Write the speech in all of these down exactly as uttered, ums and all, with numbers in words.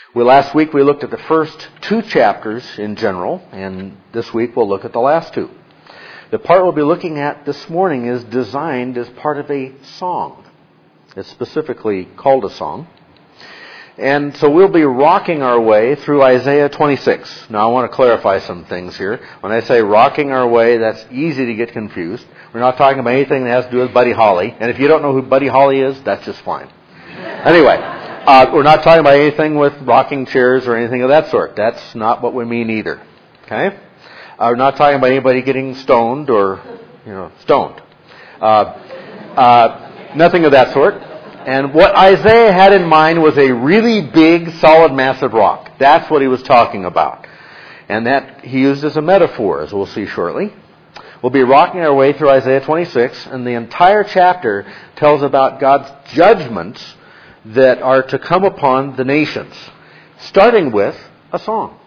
Well, last week we looked at the first two chapters in general, and this week we'll look at the last two. The part we'll be looking at this morning is designed as part of a song. It's specifically called a song. And so we'll be rocking our way through Isaiah twenty-six. Now I want to clarify some things here. When I say rocking our way, that's easy to get confused. We're not talking about anything that has to do with Buddy Holly. And if you don't know who Buddy Holly is, that's just fine. Anyway, uh, we're not talking about anything with rocking chairs or anything of that sort. That's not what we mean either. Okay? Uh, we're not talking about anybody getting stoned or, you know, stoned. Uh, uh, nothing of that sort. And what Isaiah had in mind was a really big, solid, massive rock. That's what he was talking about. And that he used as a metaphor, as we'll see shortly. We'll be rocking our way through Isaiah twenty-six, and the entire chapter tells about God's judgments that are to come upon the nations, starting with a song.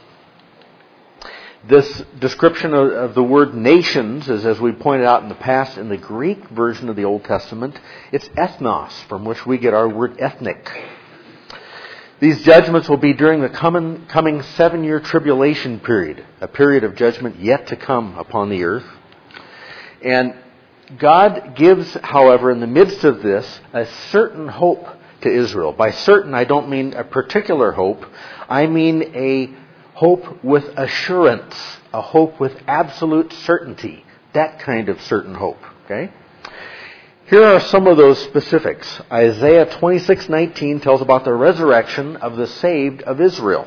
This description of, of the word nations is, as we pointed out in the past, in the Greek version of the Old Testament, it's ethnos, from which we get our word ethnic. These judgments will be during the coming, coming seven-year tribulation period, a period of judgment yet to come upon the earth. And God gives, however, in the midst of this, a certain hope to Israel. By certain, I don't mean a particular hope. I mean a hope with assurance, a hope with absolute certainty, that kind of certain hope. Okay? Here are some of those specifics. Isaiah twenty-six nineteen tells about the resurrection of the saved of Israel.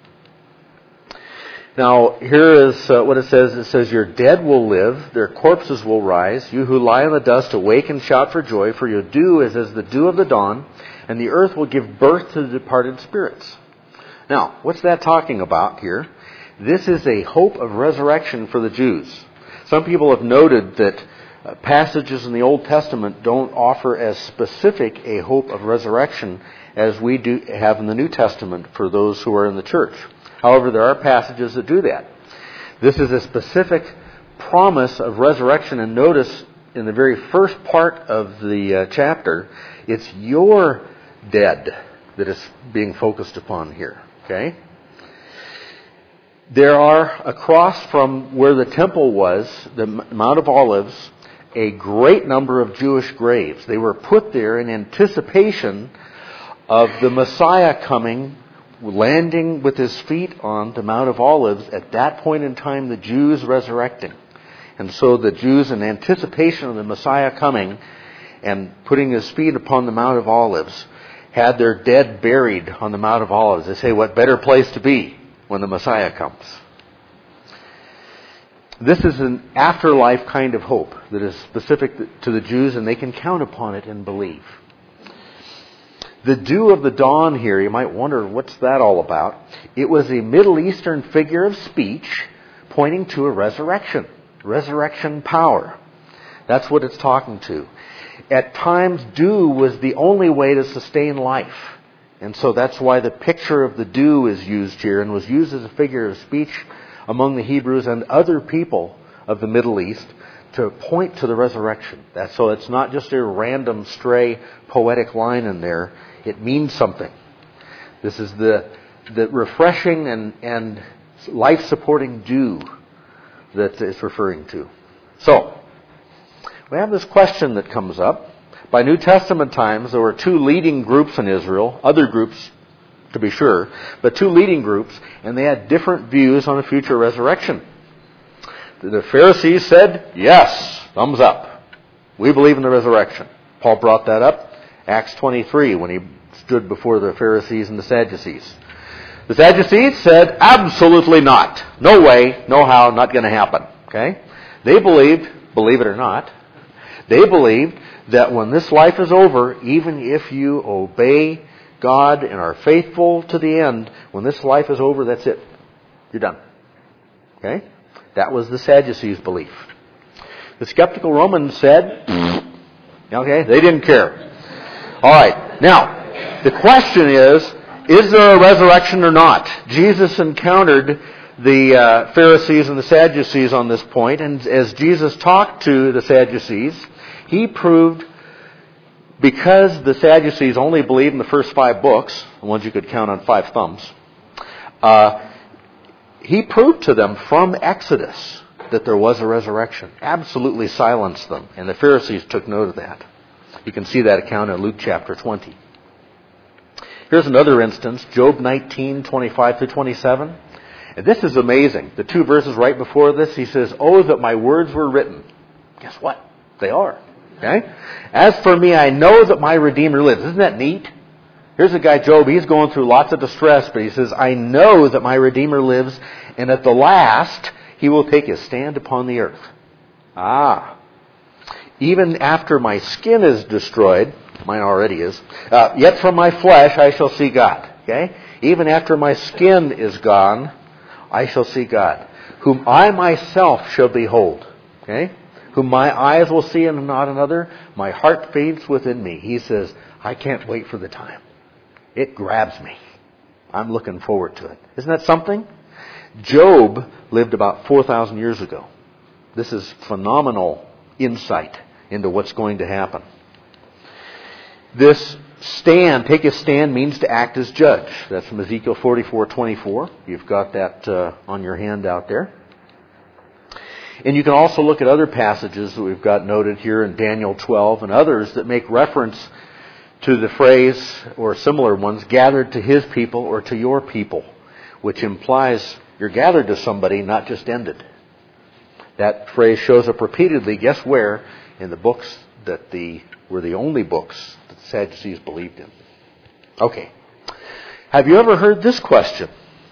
Now, here is uh, what it says. It says, "Your dead will live, their corpses will rise. You who lie in the dust, awake and shout for joy, for your dew is as the dew of the dawn, and the earth will give birth to the departed spirits." Now, what's that talking about here? This is a hope of resurrection for the Jews. Some people have noted that uh, passages in the Old Testament don't offer as specific a hope of resurrection as we do have in the New Testament for those who are in the church. However, there are passages that do that. This is a specific promise of resurrection, and notice in the very first part of the uh, chapter, it's your dead that is being focused upon here. Okay? There are, across from where the temple was, the Mount of Olives, a great number of Jewish graves. They were put there in anticipation of the Messiah coming, landing with his feet on the Mount of Olives, at that point in time the Jews resurrecting. And so the Jews, in anticipation of the Messiah coming and putting his feet upon the Mount of Olives, had their dead buried on the Mount of Olives. They say, what better place to be when the Messiah comes? This is an afterlife kind of hope that is specific to the Jews, and they can count upon it and believe. The dew of the dawn here, you might wonder, what's that all about? It was a Middle Eastern figure of speech pointing to a resurrection, resurrection power. That's what it's talking to. At times, dew was the only way to sustain life. And so that's why the picture of the dew is used here, and was used as a figure of speech among the Hebrews and other people of the Middle East to point to the resurrection. That's, so it's not just a random, stray, poetic line in there. It means something. This is the, the refreshing and, and life-supporting dew that it's referring to. So, we have this question that comes up. By New Testament times, there were two leading groups in Israel, other groups to be sure, but two leading groups, and they had different views on a future resurrection. The Pharisees said, yes, thumbs up. We believe in the resurrection. Paul brought that up, Acts twenty-three, when he stood before the Pharisees and the Sadducees. The Sadducees said, absolutely not. No way, no how, not going to happen. Okay? They believed, believe it or not, they believed that when this life is over, even if you obey God and are faithful to the end, when this life is over, that's it. You're done. Okay? That was the Sadducees' belief. The skeptical Romans said, okay, they didn't care. All right. Now, the question is, is there a resurrection or not? Jesus encountered the uh, Pharisees and the Sadducees on this point, and as Jesus talked to the Sadducees, he proved because the Sadducees only believed in the first five books, the ones you could count on five thumbs, uh, he proved to them from Exodus that there was a resurrection. Absolutely silenced them. And the Pharisees took note of that. You can see that account in Luke chapter twenty. Here's another instance, Job nineteen, twenty-five through twenty-seven. And this is amazing. The two verses right before this, he says, "Oh, that my words were written." Guess what? They are. Okay? "As for me, I know that my Redeemer lives." Isn't that neat? Here's a guy, Job, he's going through lots of distress, but he says, "I know that my Redeemer lives, and at the last he will take his stand upon the earth." Ah. "Even after my skin is destroyed," mine already is, uh, "yet from my flesh I shall see God." Okay? Even after my skin is gone, I shall see God, whom I myself shall behold. Okay? "Whom my eyes will see and not another. My heart faints within me." He says, I can't wait for the time. It grabs me. I'm looking forward to it. Isn't that something? Job lived about four thousand years ago. This is phenomenal insight into what's going to happen. This stand, take a stand, means to act as judge. That's from Ezekiel forty-four twenty-four. You've got that uh, on your handout there. And you can also look at other passages that we've got noted here in Daniel twelve and others that make reference to the phrase, or similar ones, gathered to his people or to your people, which implies you're gathered to somebody, not just ended. That phrase shows up repeatedly, guess where? In the books that the were the only books that the Sadducees believed in. Okay. Have you ever heard this question?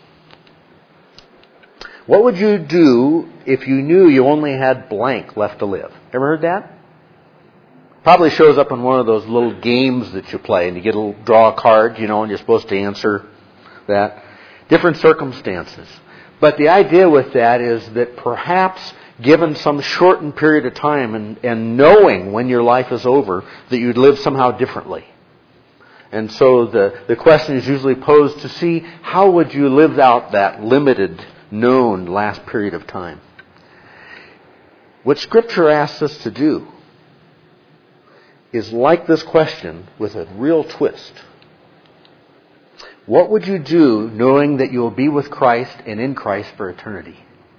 What would you do if you knew you only had blank left to live? Ever heard that? Probably shows up in one of those little games that you play, and you get a little, draw a card, you know, and you're supposed to answer that. Different circumstances. But the idea with that is that perhaps given some shortened period of time and, and knowing when your life is over, that you'd live somehow differently. And so the, the question is usually posed to see how would you live out that limited, known last period of time. What Scripture asks us to do is like this question with a real twist. What would you do knowing that you will be with Christ and in Christ for eternity?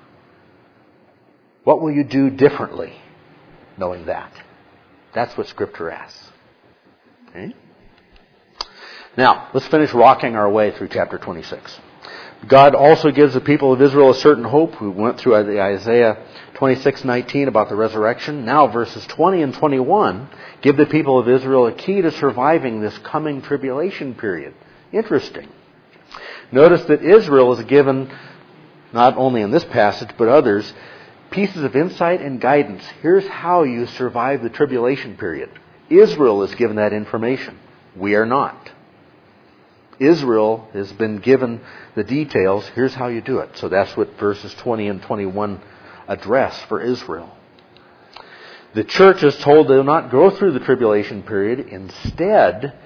What will you do differently knowing that? That's what Scripture asks. Okay? Now, let's finish rocking our way through chapter twenty-six. God also gives the people of Israel a certain hope. We went through Isaiah twenty-six nineteen about the resurrection. Now verses twenty and twenty-one give the people of Israel a key to surviving this coming tribulation period. Interesting. Notice that Israel is given, not only in this passage but others, pieces of insight and guidance. Here's how you survive the tribulation period. Israel is given that information. We are not. Israel has been given the details. Here's how you do it. So that's what verses twenty and twenty-one address for Israel. The church is told they will not go through the tribulation period. Instead,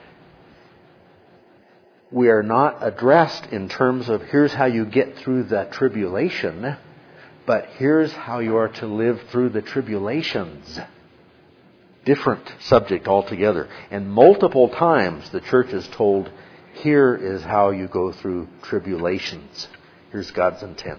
we are not addressed in terms of here's how you get through the tribulation, but here's how you are to live through the tribulations. Different subject altogether. And multiple times the church is told, here is how you go through tribulations. Here's God's intent.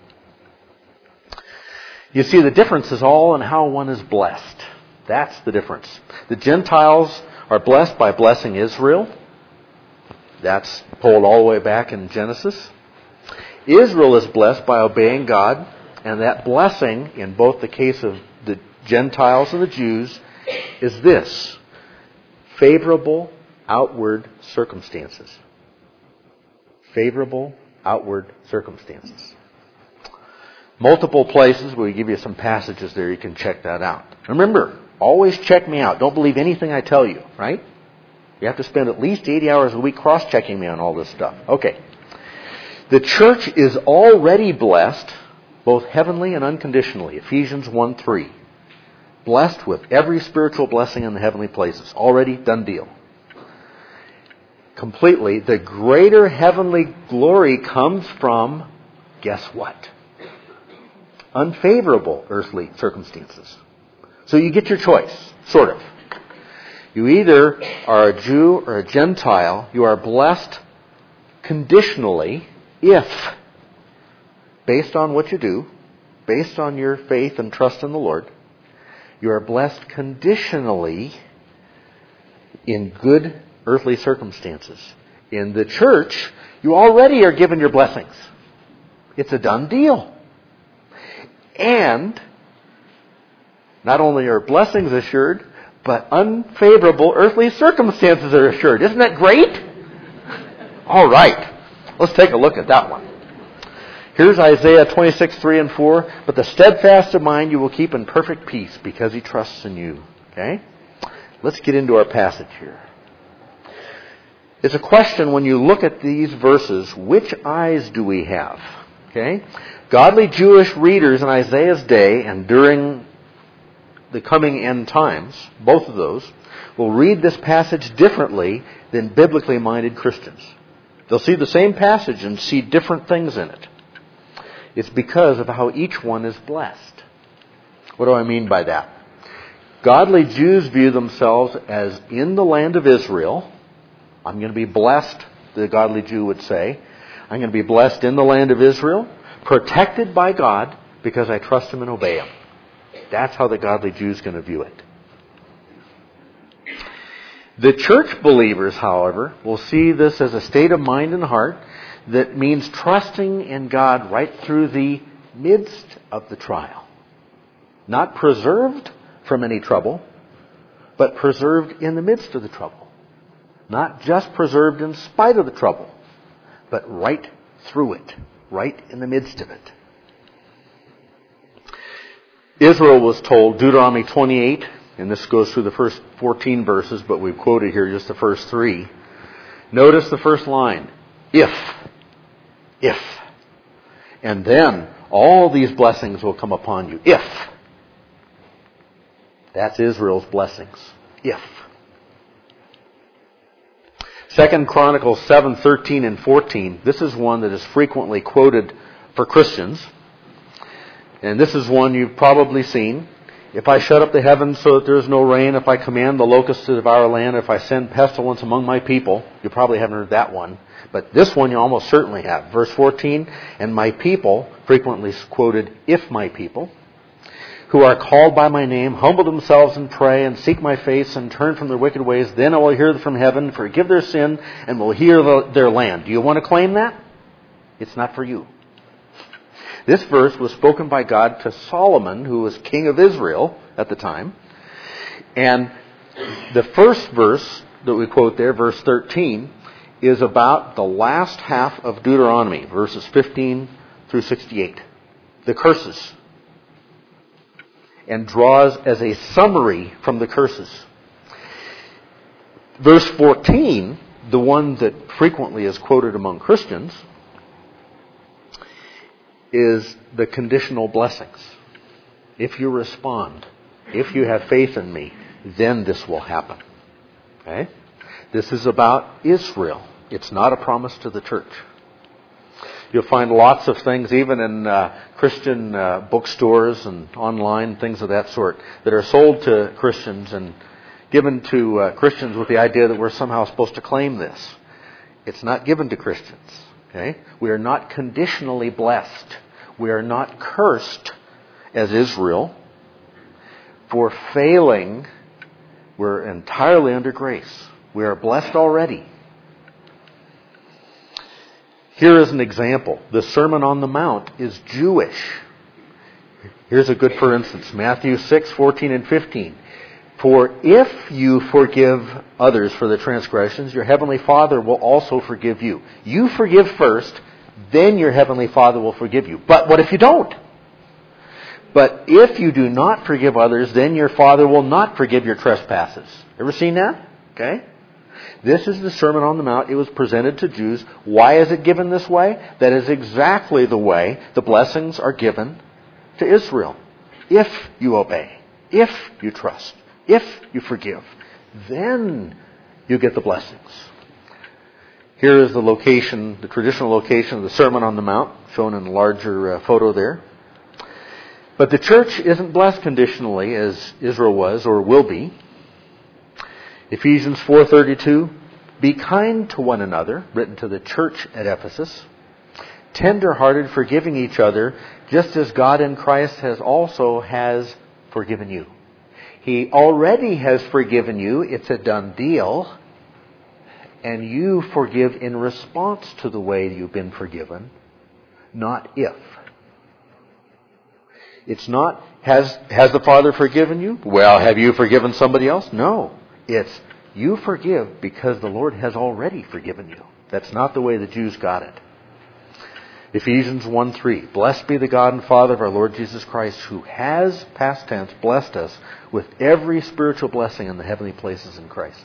You see, the difference is all in how one is blessed. That's the difference. The Gentiles are blessed by blessing Israel. That's pulled all the way back in Genesis. Israel is blessed by obeying God. And that blessing, in both the case of the Gentiles and the Jews, is this: favorable outward circumstances. Favorable outward circumstances. Multiple places, we'll give you some passages there, you can check that out. Remember, always check me out. Don't believe anything I tell you, right? You have to spend at least eighty hours a week cross-checking me on all this stuff. Okay. The church is already blessed, both heavenly and unconditionally. Ephesians one three. Blessed with every spiritual blessing in the heavenly places. Already done deal. Completely. The greater heavenly glory comes from, guess what? Unfavorable earthly circumstances. So you get your choice, sort of. You either are a Jew or a Gentile. You are blessed conditionally if, based on what you do, based on your faith and trust in the Lord, you are blessed conditionally in good earthly circumstances. In the church, you already are given your blessings. It's a done deal. And not only are blessings assured, but unfavorable earthly circumstances are assured. Isn't that great? All right. Let's take a look at that one. Here's Isaiah twenty-six, three and four. But the steadfast of mind you will keep in perfect peace because he trusts in you. Okay? Let's get into our passage here. It's a question when you look at these verses, which eyes do we have? Okay? Godly Jewish readers in Isaiah's day and during the coming end times, both of those, will read this passage differently than biblically minded Christians. They'll see the same passage and see different things in it. It's because of how each one is blessed. What do I mean by that? Godly Jews view themselves as in the land of Israel. I'm going to be blessed, the godly Jew would say. I'm going to be blessed in the land of Israel, protected by God because I trust Him and obey Him. That's how the godly Jew is going to view it. The church believers, however, will see this as a state of mind and heart that means trusting in God right through the midst of the trial. Not preserved from any trouble, but preserved in the midst of the trouble. Not just preserved in spite of the trouble, but right through it, right in the midst of it. Israel was told, Deuteronomy twenty-eight, and this goes through the first fourteen verses, but we've quoted here just the first three. Notice the first line, if, if. And then all these blessings will come upon you, if. That's Israel's blessings, if. Second Chronicles seven, thirteen and fourteen. This is one that is frequently quoted for Christians. And this is one you've probably seen. If I shut up the heavens so that there is no rain, if I command the locusts to devour land, if I send pestilence among my people, you probably haven't heard that one. But this one you almost certainly have. Verse fourteen, and my people, frequently quoted, if my people, who are called by my name, humble themselves and pray and seek my face and turn from their wicked ways, then I will hear from heaven, forgive their sin, and will heal their land. Do you want to claim that? It's not for you. This verse was spoken by God to Solomon, who was king of Israel at the time. And the first verse that we quote there, verse thirteen, is about the last half of Deuteronomy, verses fifteen through sixty-eight. The curses. And draws as a summary from the curses. Verse fourteen, the one that frequently is quoted among Christians, is the conditional blessings. If you respond, if you have faith in me, then this will happen. Okay? This is about Israel. It's not a promise to the church. You'll find lots of things, even in uh, Christian uh, bookstores and online, things of that sort, that are sold to Christians and given to uh, Christians with the idea that we're somehow supposed to claim this. It's not given to Christians. Okay? We are not conditionally blessed. We are not cursed as Israel for failing. We're entirely under grace. We are blessed already. Here is an example. The Sermon on the Mount is Jewish. Here's a good for instance. Matthew six, fourteen and fifteen. For if you forgive others for their transgressions, your heavenly Father will also forgive you. You forgive first, then your heavenly Father will forgive you. But what if you don't? But if you do not forgive others, then your Father will not forgive your trespasses. Ever seen that? Okay. This is the Sermon on the Mount. It was presented to Jews. Why is it given this way? That is exactly the way the blessings are given to Israel. If you obey, if you trust, if you forgive, then you get the blessings. Here is the location, the traditional location of the Sermon on the Mount, shown in a larger uh, photo there. But the church isn't blessed conditionally as Israel was or will be. Ephesians four thirty-two, be kind to one another, written to the church at Ephesus, tender-hearted, forgiving each other, just as God in Christ has also has forgiven you. He already has forgiven you. It's a done deal. And you forgive in response to the way you've been forgiven, not if. It's not, has, has the Father forgiven you? Well, have you forgiven somebody else? No. It's, you forgive because the Lord has already forgiven you. That's not the way the Jews got it. Ephesians one three, blessed be the God and Father of our Lord Jesus Christ, who has, past tense, blessed us with every spiritual blessing in the heavenly places in Christ.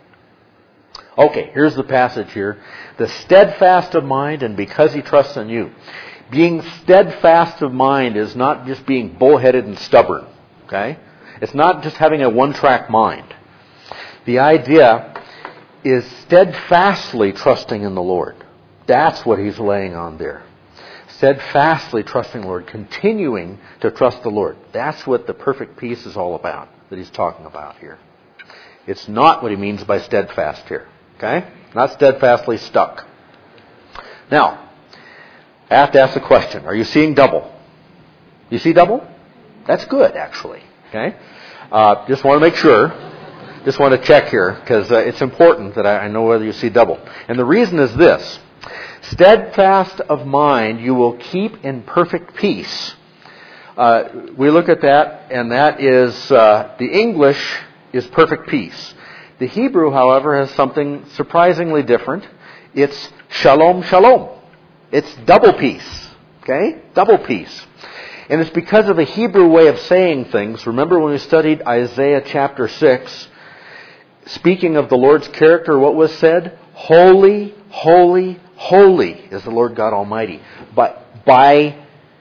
Okay, here's the passage here. The steadfast of mind, and because he trusts in you. Being steadfast of mind is not just being bullheaded and stubborn. Okay? It's not just having a one-track mind. The idea is steadfastly trusting in the Lord. That's what he's laying on there. Steadfastly trusting the Lord. Continuing to trust the Lord. That's what the perfect peace is all about, that he's talking about here. It's not what he means by steadfast here. Okay? Not steadfastly stuck. Now, I have to ask the question. Are you seeing double? You see double? That's good, actually. Okay? Uh, just want to make sure. Just want to check here, because uh, it's important that I, I know whether you see double. And the reason is this. Steadfast of mind you will keep in perfect peace. Uh, we look at that, and that is, uh, the English is perfect peace. The Hebrew, however, has something surprisingly different. It's shalom, shalom. It's double peace. Okay? Double peace. And it's because of the Hebrew way of saying things. Remember when we studied Isaiah chapter six, speaking of the Lord's character, what was said? Holy, holy, holy is the Lord God Almighty. But by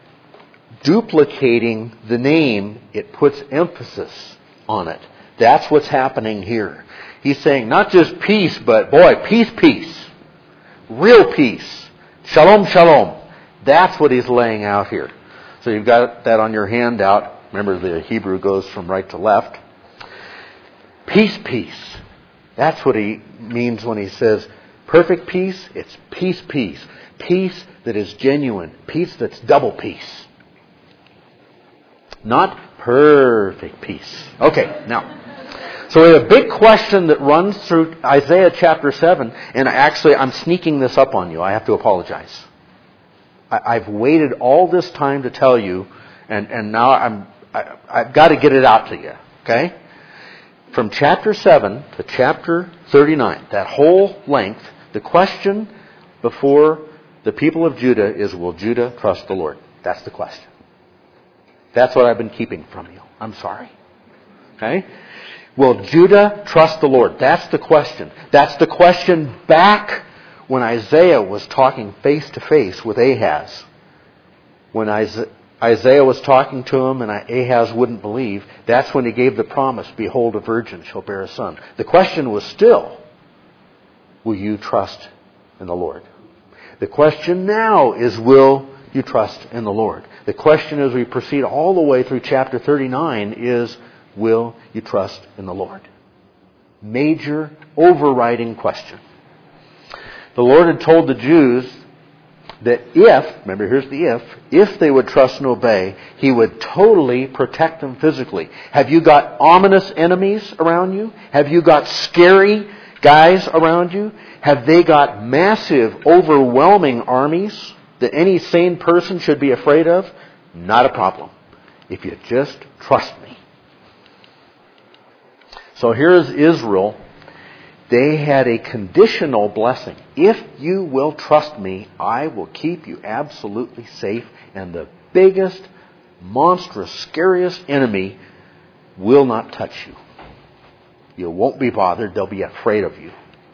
duplicating the name, it puts emphasis on it. That's what's happening here. He's saying not just peace, but boy, peace, peace. Real peace. Shalom, shalom. That's what he's laying out here. So you've got that on your handout. Remember, the Hebrew goes from right to left. Peace, peace. That's what he means when he says perfect peace. It's peace, peace. Peace that is genuine. Peace that's double peace. Not perfect peace. Okay, now. So we have a big question that runs through Isaiah chapter seven. And actually, I'm sneaking this up on you. I have to apologize. I, I've waited all this time to tell you. And, and now I'm, I, I've got to get it out to you. Okay? From chapter seven to chapter thirty-nine, that whole length, the question before the people of Judah is, will Judah trust the Lord? That's the question. That's what I've been keeping from you. I'm sorry. Okay? Will Judah trust the Lord? That's the question. That's the question back when Isaiah was talking face to face with Ahaz. When Isaiah was talking to him and Ahaz wouldn't believe, that's when he gave the promise, behold, a virgin shall bear a son. The question was still, will you trust in the Lord? The question now is, will you trust in the Lord? The question as we proceed all the way through chapter thirty-nine is, will you trust in the Lord? Major overriding question. The Lord had told the Jews that if, remember here's the if, if they would trust and obey, He would totally protect them physically. Have you got ominous enemies around you? Have you got scary guys around you? Have they got massive, overwhelming armies that any sane person should be afraid of? Not a problem. If you just trust me. So here's Israel. They had a conditional blessing. If you will trust me, I will keep you absolutely safe, and the biggest, monstrous, scariest enemy will not touch you. You won't be bothered. They'll be afraid of you.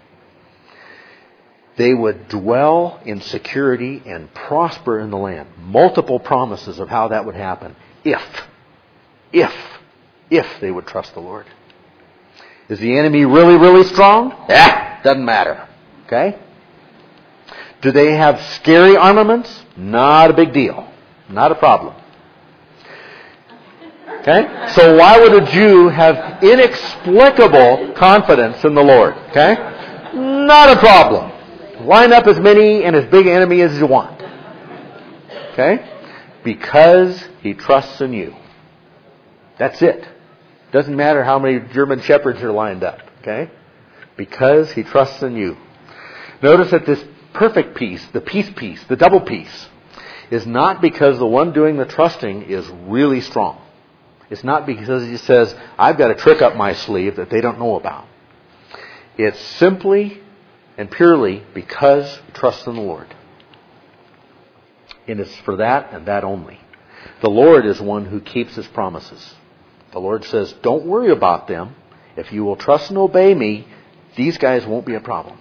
They would dwell in security and prosper in the land. Multiple promises of how that would happen. If, if, if they would trust the Lord. Is the enemy really, really strong? Yeah, doesn't matter. Okay? Do they have scary armaments? Not a big deal. Not a problem. Okay? So why would a Jew have inexplicable confidence in the Lord? Okay? Not a problem. Line up as many and as big enemy as you want. Okay? Because he trusts in you. That's it. Doesn't matter how many German shepherds are lined up. Okay? Because he trusts in you. Notice that this perfect peace, the peace piece, the double peace, is not because the one doing the trusting is really strong. It's not because he says, I've got a trick up my sleeve that they don't know about. It's simply and purely because he trusts in the Lord. And it's for that and that only. The Lord is one who keeps his promises. The Lord says, don't worry about them. If you will trust and obey me, these guys won't be a problem.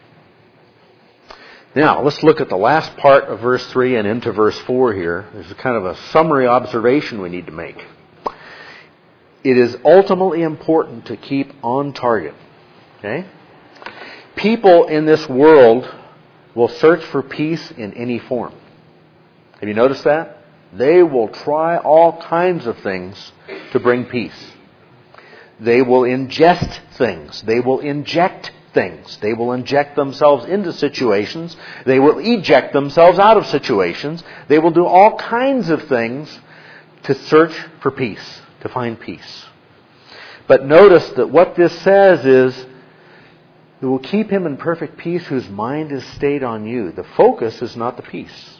Now, let's look at the last part of verse three and into verse four here. There's a kind of a summary observation we need to make. It is ultimately important to keep on target. Okay? People in this world will search for peace in any form. Have you noticed that? They will try all kinds of things to bring peace. They will ingest things. They will inject things. They will inject themselves into situations. They will eject themselves out of situations. They will do all kinds of things to search for peace, to find peace. But notice that what this says is, it will keep him in perfect peace whose mind is stayed on you. The focus is not the peace.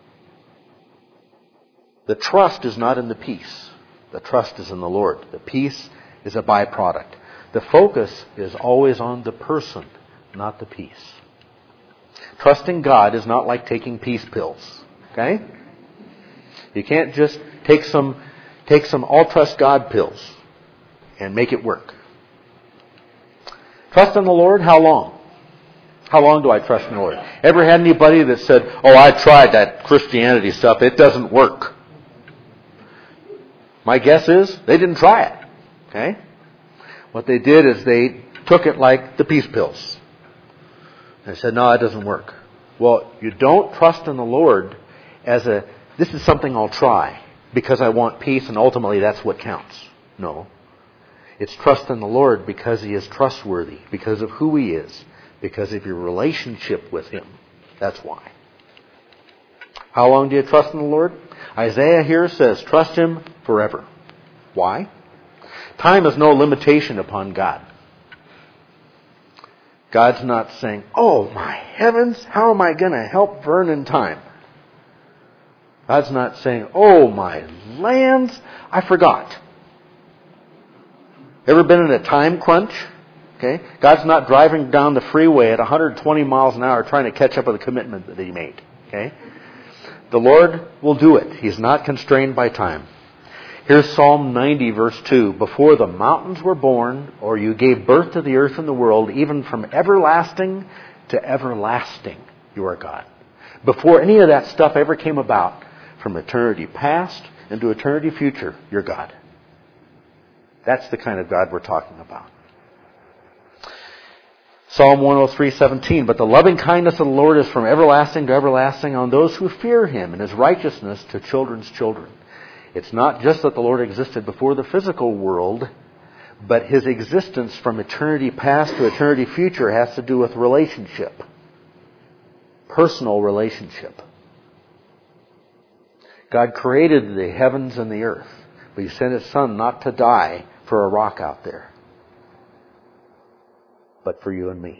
The trust is not in the peace. The trust is in the Lord. The peace is a byproduct. The focus is always on the person, not the peace. Trusting God is not like taking peace pills. Okay? You can't just take some take some all trust God pills and make it work. Trust in the Lord, how long? How long do I trust in the Lord? Ever had anybody that said, oh, I tried that Christianity stuff, it doesn't work? My guess is they didn't try it. Okay? What they did is they took it like the peace pills. They said, no, it doesn't work. Well, you don't trust in the Lord as a, this is something I'll try because I want peace and ultimately that's what counts. No. It's trust in the Lord because he is trustworthy, because of who he is, because of your relationship with him. That's why. How long do you trust in the Lord? Isaiah here says, trust him forever. Why? Time is no limitation upon God. God's not saying, oh my heavens, how am I going to help Vern in time? God's not saying, oh my lands, I forgot. Ever been in a time crunch? Okay? God's not driving down the freeway at one hundred twenty miles an hour trying to catch up with a commitment that he made. Okay? The Lord will do it. He's not constrained by time. Here's Psalm ninety, verse two. Before the mountains were born, or you gave birth to the earth and the world, even from everlasting to everlasting, you are God. Before any of that stuff ever came about, from eternity past into eternity future, you're God. That's the kind of God we're talking about. Psalm one oh three, seventeen. But the loving kindness of the Lord is from everlasting to everlasting on those who fear him, and his righteousness to children's children. It's not just that the Lord existed before the physical world, but his existence from eternity past to eternity future has to do with relationship. Personal relationship. God created the heavens and the earth, but he sent his Son not to die for a rock out there, but for you and me.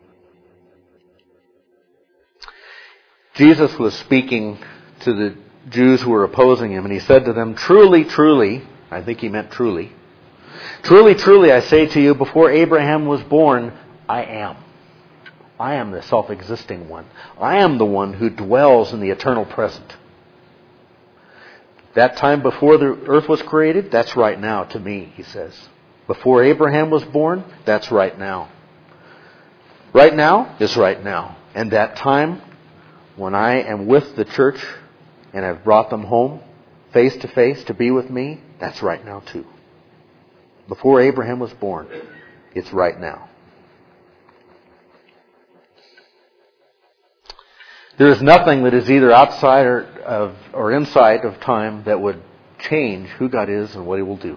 Jesus was speaking to the Jews who were opposing him, and he said to them, truly, truly, I think he meant truly, truly, truly, I say to you, before Abraham was born, I am. I am the self-existing one. I am the one who dwells in the eternal present. That time before the earth was created, that's right now to me, he says. Before Abraham was born, that's right now. Right now is right now. And that time when I am with the church and I've brought them home face to face to be with me, that's right now too. Before Abraham was born, it's right now. There is nothing that is either outside or, of, or inside of time that would change who God is and what He will do.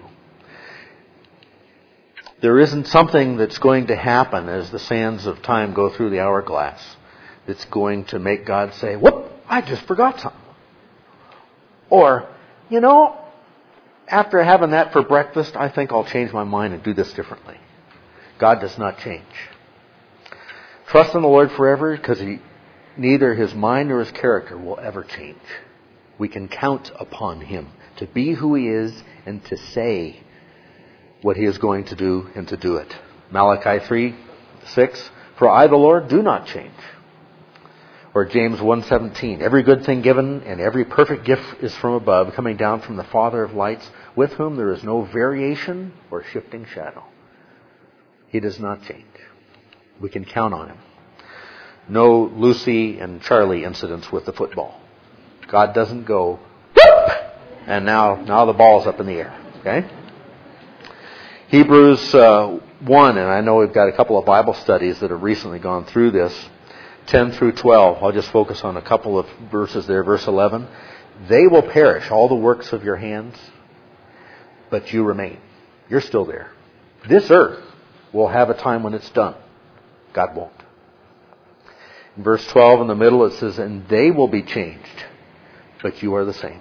There isn't something that's going to happen as the sands of time go through the hourglass that's going to make God say, whoop, I just forgot something. Or, you know, after having that for breakfast, I think I'll change my mind and do this differently. God does not change. Trust in the Lord forever, because he, neither His mind nor His character will ever change. We can count upon Him to be who He is and to say what He is going to do and to do it. Malachi three six, for I, the Lord, do not change. Or James one seventeen, every good thing given and every perfect gift is from above, coming down from the Father of lights, with whom there is no variation or shifting shadow. He does not change. We can count on Him. No Lucy and Charlie incidents with the football. God doesn't go, whoop, and now, now the ball's up in the air. Okay? Hebrews uh, one, and I know we've got a couple of Bible studies that have recently gone through this, ten through twelve. I'll just focus on a couple of verses there. Verse eleven, they will perish, all the works of your hands, but you remain. You're still there. This earth will have a time when it's done. God won't. In verse twelve in the middle it says, and they will be changed, but you are the same.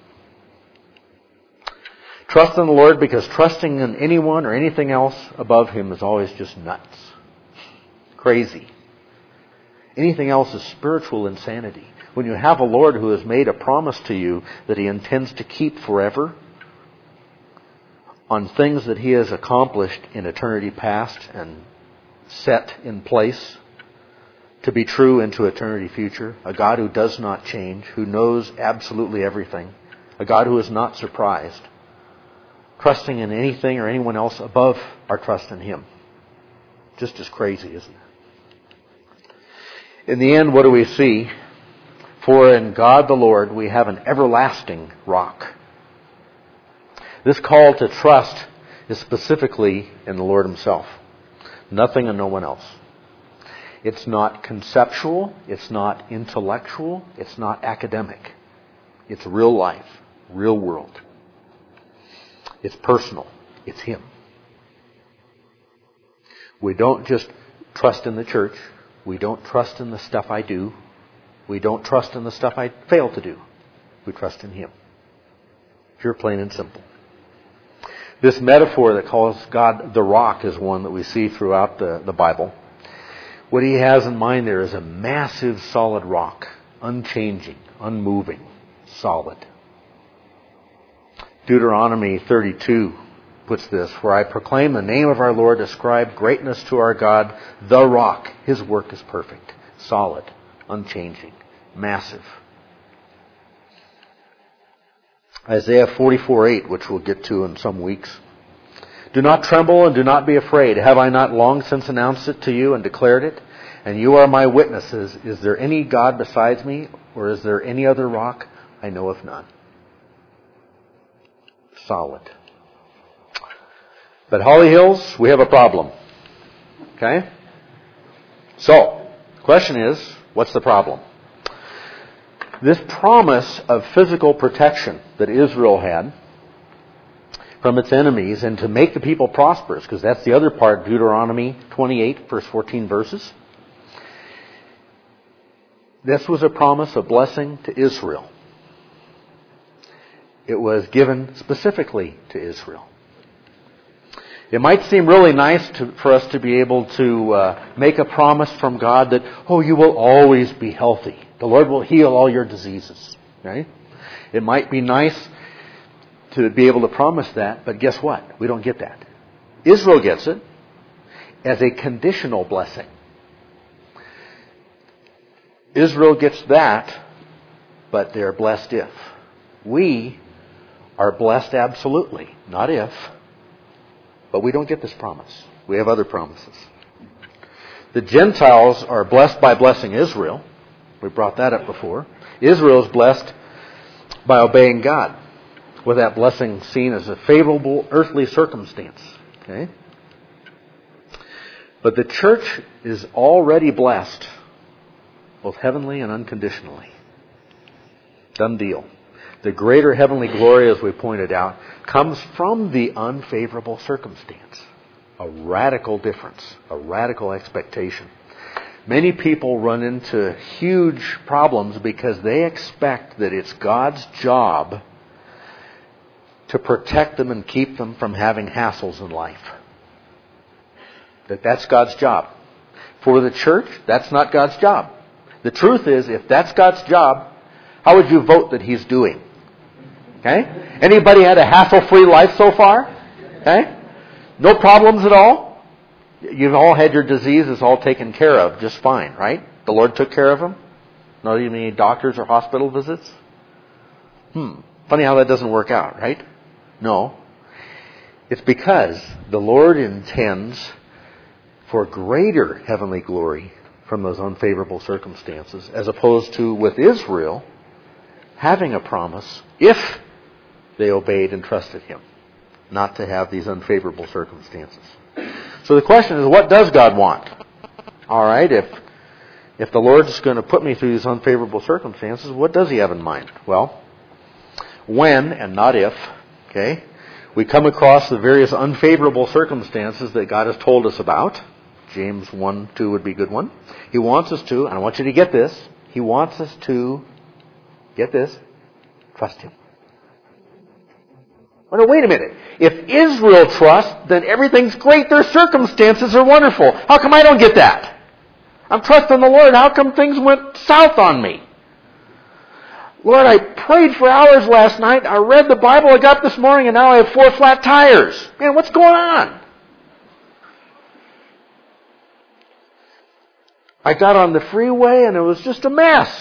Trust in the Lord, because trusting in anyone or anything else above Him is always just nuts. Crazy. Anything else is spiritual insanity. When you have a Lord who has made a promise to you that He intends to keep forever on things that He has accomplished in eternity past and set in place to be true into eternity future, a God who does not change, who knows absolutely everything, a God who is not surprised, trusting in anything or anyone else above our trust in Him. Just as crazy, isn't it? In the end, what do we see? For in God the Lord we have an everlasting rock. This call to trust is specifically in the Lord Himself. Nothing and no one else. It's not conceptual. It's not intellectual. It's not academic. It's real life, real world. It's personal. It's Him. We don't just trust in the church. We don't trust in the stuff I do. We don't trust in the stuff I fail to do. We trust in Him. Pure, plain, and simple. This metaphor that calls God the rock is one that we see throughout the, the Bible. What He has in mind there is a massive solid rock, unchanging, unmoving, solid. Deuteronomy thirty-two puts this, for I proclaim the name of our Lord, ascribe greatness to our God, the rock. His work is perfect, solid, unchanging, massive. Isaiah forty-four eight, which we'll get to in some weeks. Do not tremble and do not be afraid. Have I not long since announced it to you and declared it? And you are my witnesses. Is there any God besides me? Or is there any other rock? I know of none. Solid. But Holly Hills, we have a problem. Okay? So, the question is, what's the problem? This promise of physical protection that Israel had from its enemies and to make the people prosperous, because that's the other part, Deuteronomy twenty-eight, verse fourteen verses. This was a promise of blessing to Israel. It was given specifically to Israel. It might seem really nice to, for us to be able to uh, make a promise from God that, oh, you will always be healthy. The Lord will heal all your diseases. Right? It might be nice to be able to promise that, but guess what? We don't get that. Israel gets it as a conditional blessing. Israel gets that, but they're blessed if. We are blessed absolutely, not if. But we don't get this promise. We have other promises. The Gentiles are blessed by blessing Israel. We brought that up before. Israel is blessed by obeying God, with that blessing seen as a favorable earthly circumstance. Okay? But the church is already blessed, both heavenly and unconditionally. Done deal. The greater heavenly glory, as we pointed out, comes from the unfavorable circumstance. A radical difference, a radical expectation. Many people run into huge problems because they expect that it's God's job to protect them and keep them from having hassles in life. That that's God's job. For the church, that's not God's job. The truth is, if that's God's job, how would you vote that He's doing? Okay? Anybody had a hassle-free life so far? Okay? No problems at all? You've all had your diseases all taken care of just fine, right? The Lord took care of them? Not even any doctors or hospital visits? Hmm. Funny how that doesn't work out, right? No. It's because the Lord intends for greater heavenly glory from those unfavorable circumstances, as opposed to with Israel having a promise if they obeyed and trusted Him, not to have these unfavorable circumstances. So the question is, what does God want? All right, if if the Lord's going to put me through these unfavorable circumstances, what does He have in mind? Well, when and not if, okay, we come across the various unfavorable circumstances that God has told us about. James one two would be a good one. He wants us to, and I want you to get this, He wants us to, get this, trust Him. Well, no, wait a minute. If Israel trusts, then everything's great. Their circumstances are wonderful. How come I don't get that? I'm trusting the Lord. How come things went south on me? Lord, I prayed for hours last night. I read the Bible. I got up this morning and now I have four flat tires. Man, what's going on? I got on the freeway and it was just a mess.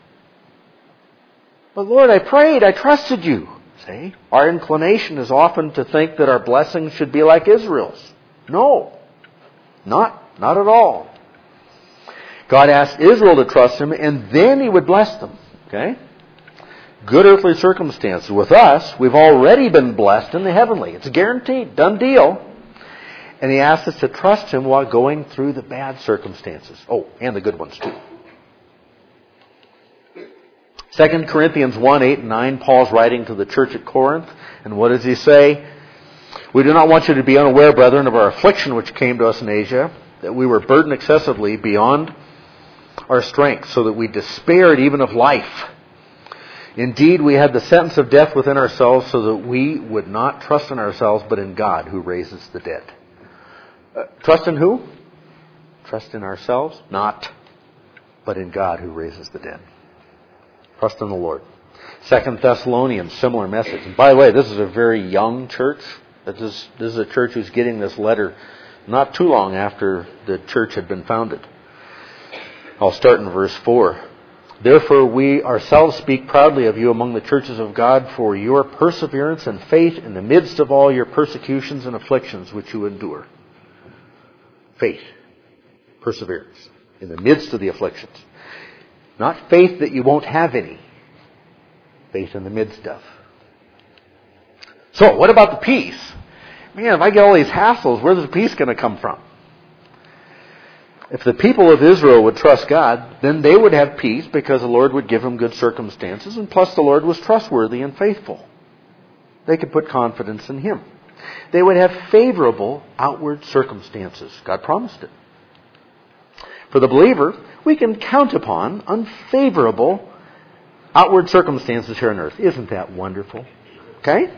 But Lord, I prayed. I trusted You. See? Our inclination is often to think that our blessings should be like Israel's. No. Not, not at all. God asked Israel to trust Him and then He would bless them. Okay? Good earthly circumstances. With us, we've already been blessed in the heavenly. It's guaranteed. Done deal. And He asks us to trust Him while going through the bad circumstances. Oh, and the good ones too. Second Corinthians one, eight and nine, Paul's writing to the church at Corinth. And what does he say? We do not want you to be unaware, brethren, of our affliction which came to us in Asia, that we were burdened excessively beyond our strength, so that we despaired even of life. Indeed, we had the sentence of death within ourselves, so that we would not trust in ourselves, but in God who raises the dead. Uh, trust in who? Trust in ourselves? Not, but in God who raises the dead. Trust in the Lord. Second Thessalonians, similar message. And by the way, this is a very young church. This is, this is a church who's getting this letter not too long after the church had been founded. I'll start in verse four. Therefore we ourselves speak proudly of you among the churches of God for your perseverance and faith in the midst of all your persecutions and afflictions which you endure. Faith. Perseverance. In the midst of the afflictions. Not faith that you won't have any. Faith in the midst of. So, what about the peace? Man, if I get all these hassles, where's the peace going to come from? If the people of Israel would trust God, then they would have peace because the Lord would give them good circumstances, and plus the Lord was trustworthy and faithful. They could put confidence in Him. They would have favorable outward circumstances. God promised it. For the believer, we can count upon unfavorable outward circumstances here on earth. Isn't that wonderful? Okay?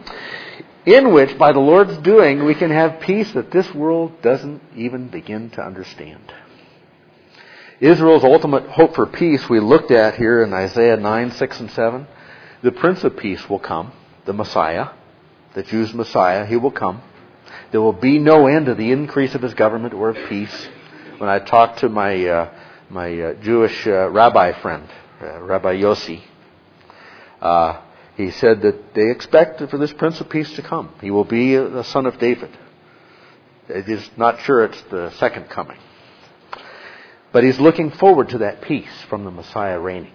In which, by the Lord's doing, we can have peace that this world doesn't even begin to understand. Israel's ultimate hope for peace we looked at here in Isaiah nine, six, and seven. The Prince of Peace will come, the Messiah, the Jews' Messiah. He will come. There will be no end to the increase of His government or of peace. When I talked to my uh, my uh, Jewish uh, rabbi friend, uh, Rabbi Yossi, uh, he said that they expect for this Prince of Peace to come. He will be the son of David. He's not sure it's the second coming. But he's looking forward to that peace from the Messiah reigning.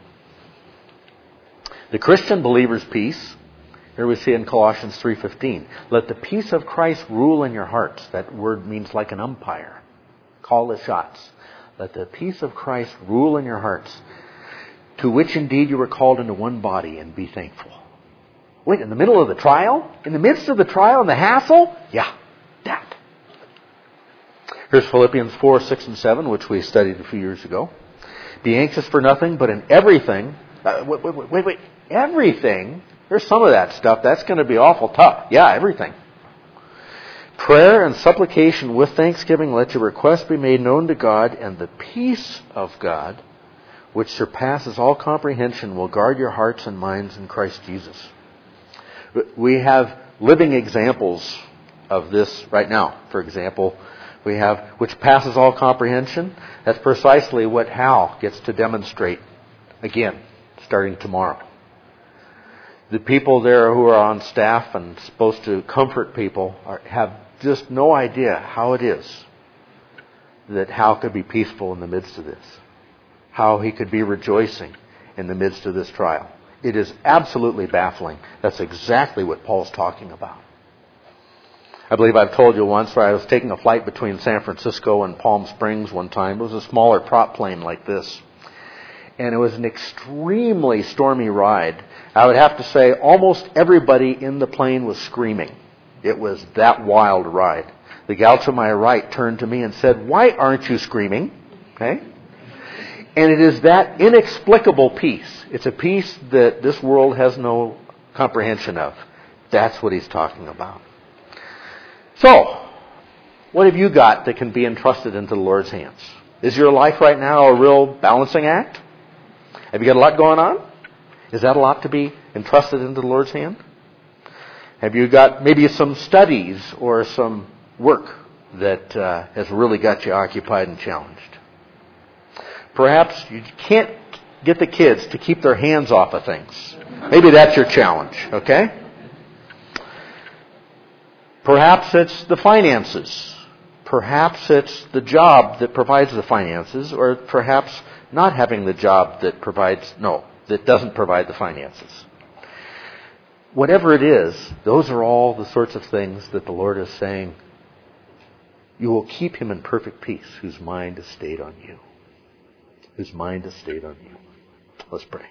The Christian believer's peace, here we see in Colossians three fifteen, let the peace of Christ rule in your hearts. That word means like an umpire. Call the shots. Let the peace of Christ rule in your hearts, to which indeed you were called into one body, and be thankful. Wait, in the middle of the trial? In the midst of the trial and the hassle? Yeah, that. Here's Philippians four, six, and seven, which we studied a few years ago. Be anxious for nothing, but in everything... Uh, wait, wait, wait, wait. Everything? There's some of that stuff. That's going to be awful tough. Yeah, everything. Prayer and supplication with thanksgiving, let your requests be made known to God, and the peace of God, which surpasses all comprehension, will guard your hearts and minds in Christ Jesus. We have living examples of this right now. For example, we have, which passes all comprehension. That's precisely what Hal gets to demonstrate again, starting tomorrow. The people there who are on staff and supposed to comfort people are, have just no idea how it is that Hal could be peaceful in the midst of this. How he could be rejoicing in the midst of this trial. It is absolutely baffling. That's exactly what Paul's talking about. I believe I've told you once where I was taking a flight between San Francisco and Palm Springs one time. It was a smaller prop plane like this. And it was an extremely stormy ride. I would have to say almost everybody in the plane was screaming. It was that wild ride. The gal to my right turned to me and said, "Why aren't you screaming?" Okay? And it is that inexplicable peace. It's a peace that this world has no comprehension of. That's what he's talking about. So, what have you got that can be entrusted into the Lord's hands? Is your life right now a real balancing act? Have you got a lot going on? Is that a lot to be entrusted into the Lord's hand? Have you got maybe some studies or some work that uh, has really got you occupied and challenged? Perhaps you can't get the kids to keep their hands off of things. Maybe that's your challenge, okay? Perhaps it's the finances. Perhaps it's the job that provides the finances, or perhaps not having the job that provides, no, that doesn't provide the finances. Whatever it is, those are all the sorts of things that the Lord is saying, you will keep him in perfect peace whose mind is stayed on you. Whose mind is stayed on you. Let's pray.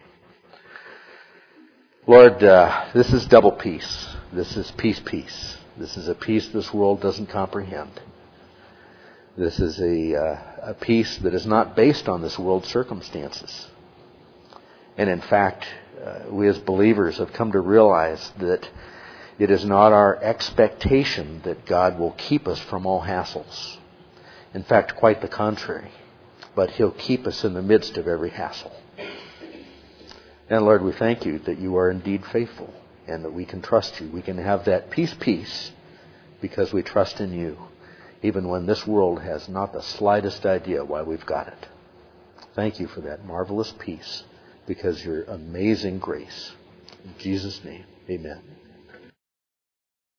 Lord, uh, this is double peace. This is peace, peace. This is a peace this world doesn't comprehend. This is a, uh, a peace that is not based on this world's circumstances. And in fact, uh, we as believers have come to realize that it is not our expectation that God will keep us from all hassles. In fact, quite the contrary. But he'll keep us in the midst of every hassle. And Lord, we thank you that you are indeed faithful and that we can trust you. We can have that peace, peace, because we trust in you, even when this world has not the slightest idea why we've got it. Thank you for that marvelous peace, because your amazing grace. In Jesus' name, amen.